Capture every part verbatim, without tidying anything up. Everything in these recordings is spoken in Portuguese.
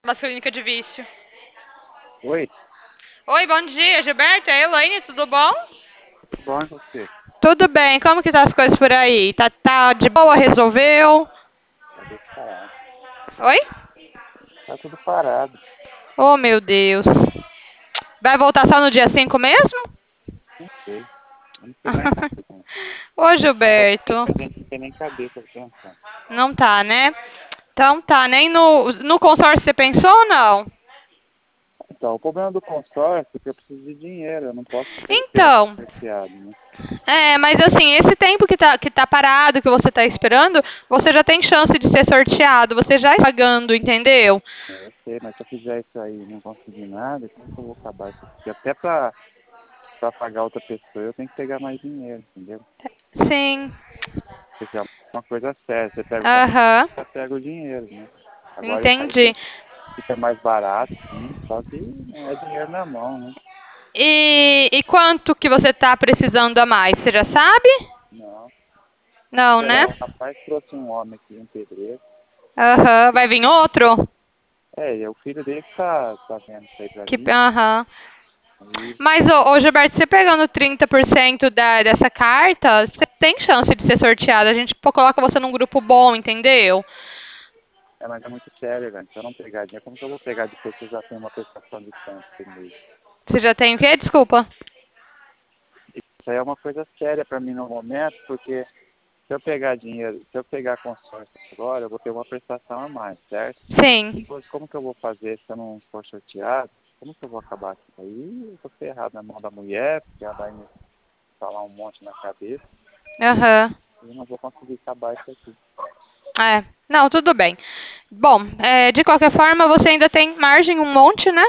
Uma clínica de vício. Oi, Oi, bom dia, Gilberto. É a Elaine, tudo bom? tudo bom e você? Tudo bem, como que tá as coisas por aí? Tá, tá de boa, resolveu? Tá tudo parado. Oi? Tá tudo parado. Oh, meu Deus. Vai voltar só no dia cinco mesmo? Não sei. Eu não sei mais nada. Não. Ô, Essas coisas Gilberto. a gente não tem nem cabeça pra pensar. Não tá, né? Então tá, nem no, no consórcio você pensou ou não? Então, o problema do consórcio é que eu preciso de dinheiro. Eu não posso ter o tempo Então, sorteado, né? é, mas assim, esse tempo que tá, que tá parado, que você tá esperando, você já tem chance de ser sorteado, você já está pagando, entendeu? É, eu sei, mas se eu fizer isso aí e não conseguir nada, como que eu vou acabar isso aqui? Porque até pra, pra pagar outra pessoa eu tenho que pegar mais dinheiro, entendeu? Sim. Porque é uma coisa séria. Você pega o consórcio, Aham. você pega o dinheiro, né? Agora isso aí Entendi. fica mais barato, sim, só que não é dinheiro na mão, né? E, e quanto que você tá precisando a mais? Você já sabe? Não. Não, né? Esperar. O rapaz trouxe um homem aqui, um pedreiro. Aham. Vai vir outro? É, e é o filho dele que tá, tá vendo isso aí pra Que, mim. aham. Aí, Mas, ô, ô Gilberto, você pegando trinta por cento da, dessa carta, você tem chance de ser sorteado. A gente pô, coloca você num grupo bom, entendeu? é, mas é muito sério, velho. Se eu não pegar dinheiro, como que eu vou pegar depois que eu já tenho uma prestação de tanto por mês? Você já tem o quê? Desculpa. Isso aí é uma coisa séria pra mim no momento, porque se eu pegar dinheiro, se eu pegar consórcio agora, eu vou ter uma prestação a mais, certo? Sim. Depois, como que eu vou fazer se eu não for sorteado? Como que eu vou acabar com isso aí? Eu vou ferrado na mão da mulher, porque ela vai me falar um monte na cabeça, Aham. e eu não vou conseguir acabar isso aqui. É. Não, tudo bem. Bom, é, de qualquer forma, você ainda tem margem um monte, né?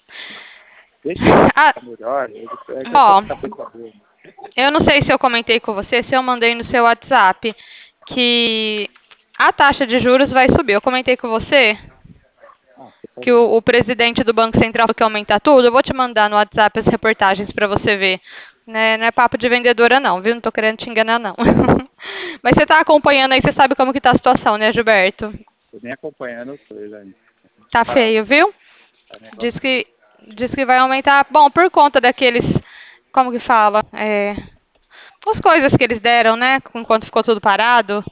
Deixa eu Ah, ficar melhor, eu, é que eu tô ó, com a cabeça boa. eu não sei se eu comentei com você, se eu mandei no seu WhatsApp que a taxa de juros vai subir. Eu comentei com você Ah, você pode que o, mandar. o presidente do Banco Central falou que ia aumentar tudo. Eu vou te mandar no WhatsApp as reportagens para você ver. Né, não é papo de vendedora não, viu? Não tô querendo te enganar não. Mas você tá acompanhando aí, você sabe como que tá a situação, né, Gilberto? Tô nem acompanhando as coisas ainda. Tá Tá, feio, viu? tá negócio. Diz que, diz que vai aumentar, bom, por conta daqueles, como que fala? É, as coisas que eles deram, né? Enquanto ficou tudo parado.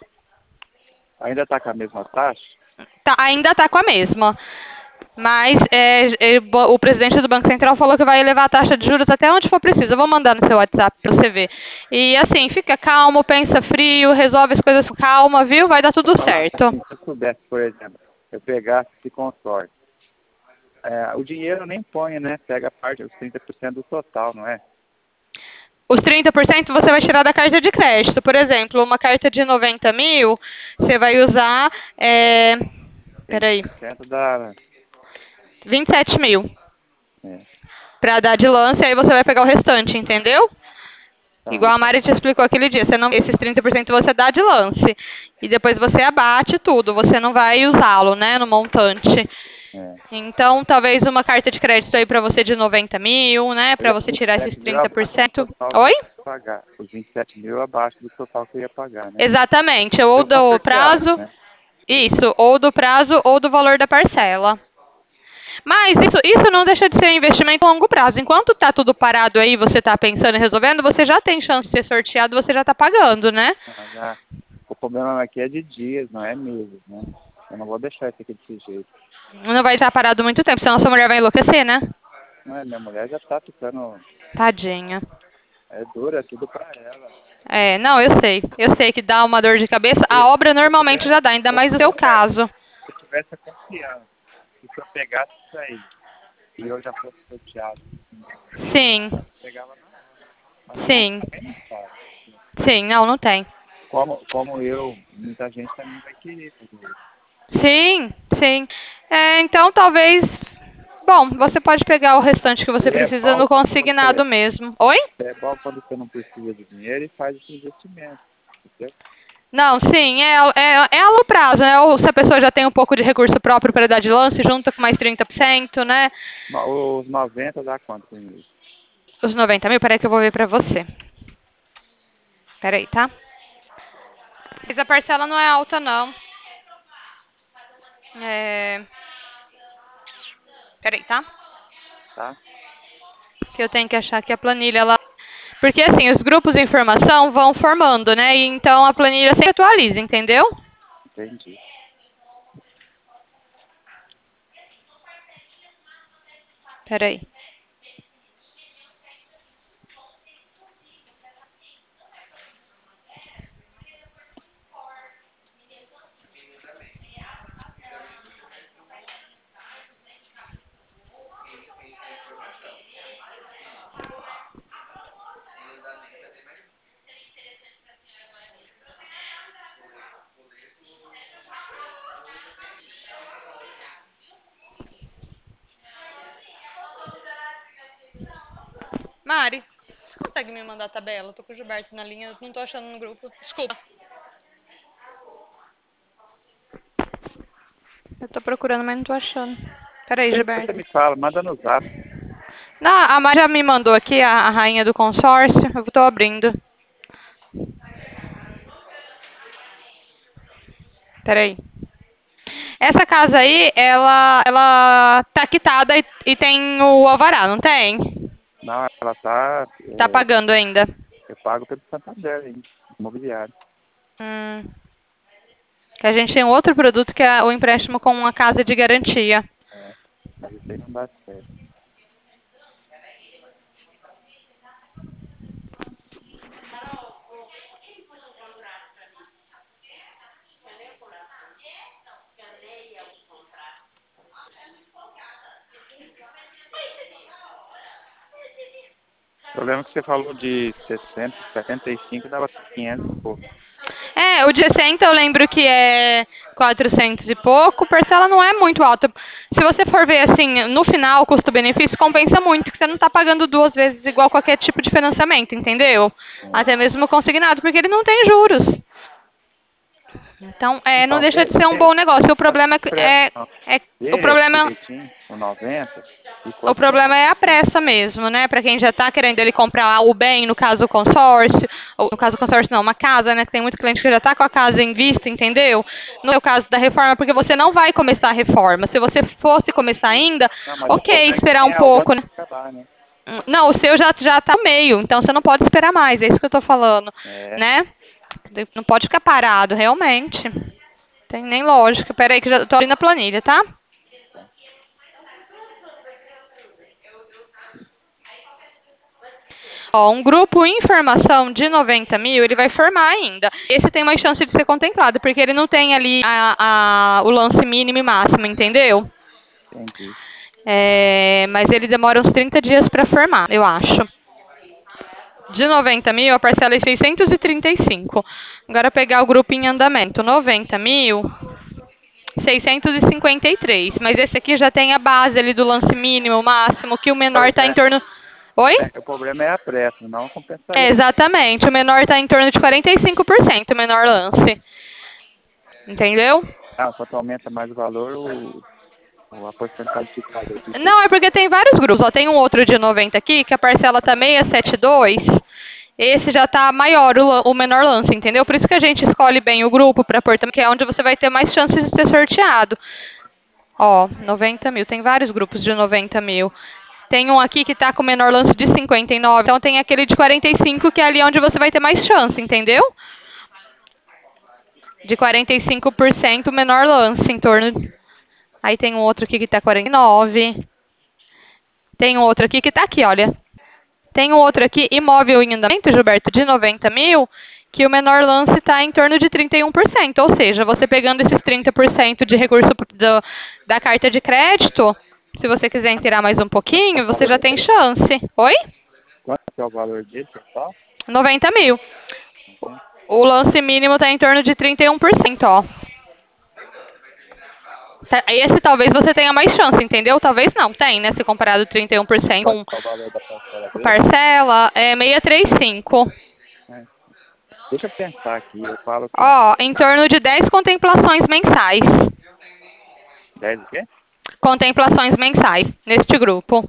Ainda tá com a mesma taxa? Tá, ainda está com a mesma. Mas é, é, o presidente do Banco Central falou que vai elevar a taxa de juros até onde for preciso. Eu vou mandar no seu WhatsApp para você ver. E assim, fica calmo, pensa frio, resolve as coisas com calma, viu? Vai dar tudo Falar certo. assim, se eu soubesse, por exemplo, eu pegasse esse consórcio, é, o dinheiro eu nem ponho, né? Pega a parte, os trinta por cento do total, não é? Os trinta por cento você vai tirar da carta de crédito. Por exemplo, uma carta de noventa mil, você vai usar. É, trinta peraí, por cento da. vinte e sete mil É, para dar de lance, aí você vai pegar o restante, entendeu? então, Igual a Mari te explicou aquele dia, você não, esses trinta por cento você dá de lance. E depois você abate tudo, você não vai usá-lo, né, no montante. é. Então, talvez uma carta de crédito aí pra você de noventa mil, né, pra Os você vinte e tirar esses sete mil trinta por abaixo do cento. total que Oi? eu ia pagar. Os vinte e sete mil abaixo do total que eu ia pagar, né? Exatamente, ou Eu não do sorteado, prazo, né? isso, ou do prazo ou do valor da parcela. Mas isso, isso não deixa de ser um investimento a longo prazo. Enquanto está tudo parado aí, você está pensando em resolvendo, você já tem chance de ser sorteado, você já está pagando, né? Ah, já. O problema aqui é de dias, não é meses, né? Eu não vou deixar isso aqui desse jeito. Não vai estar parado muito tempo, senão sua mulher vai enlouquecer, né? Não é, minha mulher já tá ficando. Tadinha. É dura, é tudo pra ela. É, não, eu sei. Eu sei que dá uma dor de cabeça. Se, A obra se eu normalmente tivesse, já dá, ainda se eu mais no seu tivesse, caso. se eu tivesse a confiança, que se eu pegasse isso aí e eu já fosse sorteado, Sim, pegava na hora. Mas não, sim, também não sabe. sim, não, não tem. Como, como eu, muita gente também vai querer fazer isso. Sim, sim. É, então talvez. Bom, você pode pegar o restante que você E é precisa bom no quando consignado você, mesmo. Oi? é bom quando você não precisa de dinheiro e faz esse investimento. Entendeu? Não, sim, é, é, é a longo prazo, né? Ou se a pessoa já tem um pouco de recurso próprio para dar de lance, junta com mais trinta por cento, né? No- Os noventa dá quanto com isso? Os noventa mil, peraí que eu vou ver pra você. Peraí, tá? Mas a parcela não é alta, não. É. Peraí, tá? tá? Que eu tenho que achar que a planilha, ela... Porque, assim, os grupos de informação vão formando, né? E então a planilha sempre atualiza, entendeu? Entendi. Peraí. Mari, você consegue me mandar a tabela? Eu tô com o Gilberto na linha, eu não tô achando no grupo. Desculpa. Eu tô procurando, mas não tô achando. Peraí, Depois você Gilberto. me fala, manda no zap. Não, a Mari já me mandou aqui, a, a rainha do consórcio. Eu tô abrindo. Peraí. Essa casa aí, ela, ela tá quitada e, e tem o alvará, não tem? Não, ela tá. Tá É, pagando ainda. eu pago pelo Santander, hein? Imobiliário. Hum. Que a gente tem outro produto que é o empréstimo com uma casa de garantia. É, mas isso aí não dá certo. O problema é que você falou de sessenta, setenta e cinco, dava quinhentos e pouco. É, o de sessenta eu lembro que é quatrocentos e pouco, parcela não é muito alta. Se você for ver assim, no final, o custo-benefício compensa muito, que você não está pagando duas vezes igual qualquer tipo de financiamento, entendeu? É. Até mesmo consignado, porque ele não tem juros. Então, é, não Então, deixa vê, de ser um vê, bom negócio. O faz problema é, que- pressa, é, não. é o Vê problema direitinho, o noventa, e O quanto que problema é a é. pressa mesmo, né? Para quem já está querendo ele comprar o bem, no caso o consórcio, ou no caso o consórcio não, uma casa, né? Que tem muito cliente que já está com a casa em vista, entendeu? No seu caso da reforma, porque você não vai começar a reforma. Se você fosse começar ainda, Não, mas o ok, problema é que esperar um tem a outra pouco, né? pra lá, né? Não, o seu já já está no meio, então você não pode esperar mais, é isso que eu estou falando, É, né? Não pode ficar parado, realmente. Tem nem lógica. Pera aí que eu já tô ali na planilha, tá? Ó, um grupo em formação de noventa mil, ele vai formar ainda. Esse tem mais chance de ser contemplado, porque ele não tem ali a, a- o lance mínimo e máximo, entendeu? entendi. É, mas ele demora uns trinta dias para formar, eu acho. De noventa mil, a parcela é seiscentos e trinta e cinco. Agora pegar o grupo em andamento. noventa mil, seiscentos e cinquenta e três. Mas esse aqui já tem a base ali do lance mínimo, máximo, que o menor está em É, torno... Oi? é, o problema é a pressa, não É, compensaria. exatamente. O menor está em torno de quarenta e cinco por cento, o menor lance. Entendeu? Ah, quanto aumenta mais o valor, o, o- a porcentagem fica valor disso. Não, é porque tem vários grupos. Ó, tem um outro de noventa aqui, que a parcela tá seiscentos e setenta e dois. Esse já tá maior, o, lan- o menor lance, entendeu? Por isso que a gente escolhe bem o grupo para pôr também, que é onde você vai ter mais chances de ser sorteado. Ó, noventa mil. Tem vários grupos de noventa mil. Tem um aqui que tá com o menor lance de cinquenta e nove. Então tem aquele de quarenta e cinco, que é ali onde você vai ter mais chance, entendeu? De quarenta e cinco por cento o menor lance, em torno. Aí tem um outro aqui que tá quarenta e nove. Tem um outro aqui que tá aqui, olha. Tem um outro aqui, imóvel em andamento, Gilberto, de noventa mil, que o menor lance está em torno de trinta e um por cento. Ou seja, você pegando esses trinta por cento de recurso do- da carta de crédito, se você quiser inteirar mais um Quanto que é o pouquinho, você valor já tem dele? chance. Oi? Quanto que é o valor dele, pessoal? noventa mil. Uhum. O lance mínimo está em torno de trinta e um por cento, ó. Tá, esse talvez você tenha mais chance, entendeu? Talvez não, tem, né? Se comparado trinta e um por cento Quanto com que é o valor da parcela com dele? parcela, é seiscentos e trinta e cinco. É. Deixa eu pensar aqui, eu falo com Ó, em torno de dez contemplações mensais. dez o quê? Contemplações mensais neste grupo.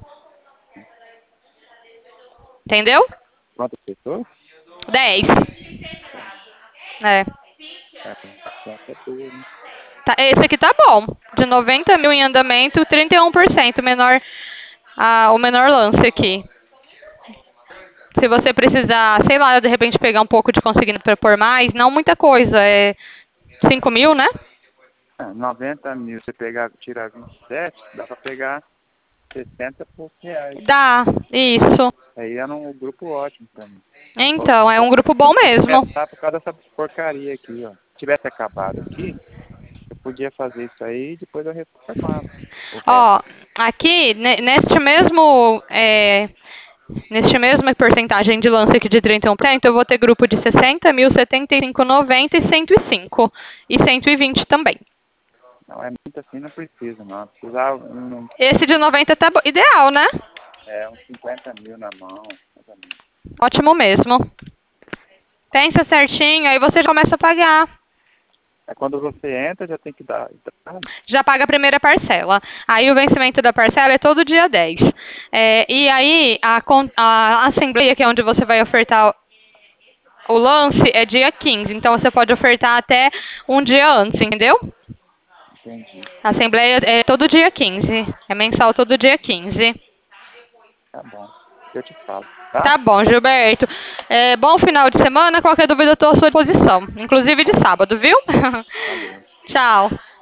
Entendeu? Quantas pessoas? Dez. dez. É. É, a chance é boa, né? Tá, esse aqui tá bom. De noventa mil em andamento, trinta e um por cento menor, ah, o menor lance aqui. Se você precisar, sei lá, de repente pegar um pouco de consignado para pôr mais, não muita coisa, é cinco mil, né? É, noventa mil, você pegar, tirar vinte e sete, dá para pegar sessenta e poucos reais. Dá, isso. Aí era um grupo ótimo para mim. Então, é um grupo bom mesmo. Tá por causa dessa porcaria aqui, ó. Se tivesse acabado aqui, eu podia fazer isso aí e depois eu reformava. Ó, aqui, ne- neste mesmo, é, neste mesmo porcentagem de lance aqui de trinta e um por cento, eu vou ter grupo de sessenta mil, setenta e cinco, noventa e cento e cinco. E cento e vinte também. Não, é muito assim, não precisa, não. Precisava um, Esse de noventa tá bo- ideal, né? é, uns cinquenta mil na mão. Mais ou menos. Ótimo mesmo. Pensa certinho, aí você já começa a pagar. É quando você entra, já tem que dar. dar- Já paga a primeira parcela. Aí o vencimento da parcela é todo dia dez. É, e aí a, con- a assembleia, que é onde você vai ofertar o lance, é dia quinze. Então você pode ofertar até um dia antes, entendeu? Entendi. A assembleia é todo dia quinze. É mensal todo dia quinze. Tá bom. Eu te falo, tá? Tá bom, Gilberto. É, bom final de semana. Qualquer dúvida, eu estou à sua disposição. Inclusive de sábado, viu? Valeu. Tchau.